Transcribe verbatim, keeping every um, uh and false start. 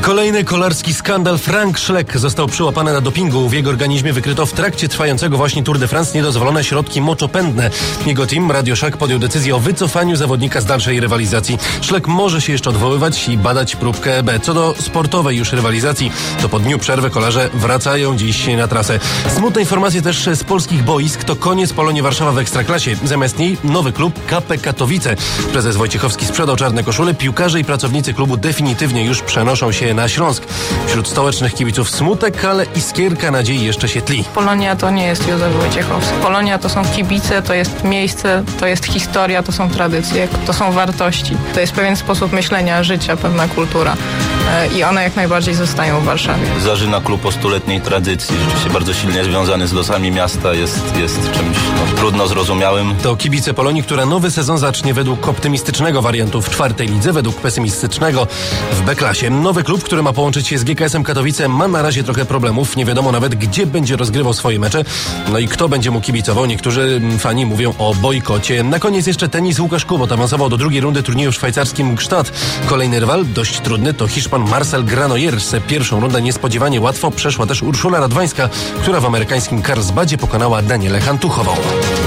Kolejny kolarski skandal. Frank Schleck został przyłapany na dopingu. W jego organizmie wykryto w trakcie trwającego właśnie Tour de France niedozwolone środki moczopędne. Jego team Radio Shack podjął decyzję o wycofaniu zawodnika z dalszej rywalizacji. Schleck może się jeszcze odwoływać i badać próbkę B. Co do sportowej już rywalizacji, to po dniu przerwy kolarze wracają dziś na trasę. Smutne informacje też z polskich boisk. To koniec Polonii Warszawa w Ekstraklasie. Zamiast niej nowy klub K P Katowice. Prezes Wojciechowski sprzedał czarne koszule. Piłkarze i pracownicy klubu definitywnie już przenoszą się na Śląsk. Wśród stołecznych kibiców smutek, ale iskierka nadziei jeszcze się tli. Polonia to nie jest Józef Wojciechowski. Polonia to są kibice, to jest miejsce, to jest historia, to są tradycje, to są wartości. To jest pewien sposób myślenia, życia, pewna kultura. I one jak najbardziej zostają w Warszawie. Zarzyna klub o stuletniej tradycji, rzeczywiście bardzo silnie związany z losami miasta, jest, jest czymś no, trudno zrozumiałym. To kibice Polonii, która nowy sezon zacznie według optymistycznego wariantu w czwartej lidze, według pesymistycznego w B-klasie. Nowy klub, który ma połączyć się z G K S-em Katowice, ma na razie trochę problemów. Nie wiadomo nawet, gdzie będzie rozgrywał swoje mecze, no i kto będzie mu kibicował. Niektórzy fani mówią o bojkocie. Na koniec jeszcze tenis. Łukasz Kubot awansował do drugiej rundy turnieju w szwajcarskim Gstaad. Kolejny rywal, dość trudny, to Hiszpan Marcel Granollers. Pierwszą rundę niespodziewanie łatwo przeszła też Urszula Radwańska, która w amerykańskim Karlsbadzie pokonała Danielę Hantuchową.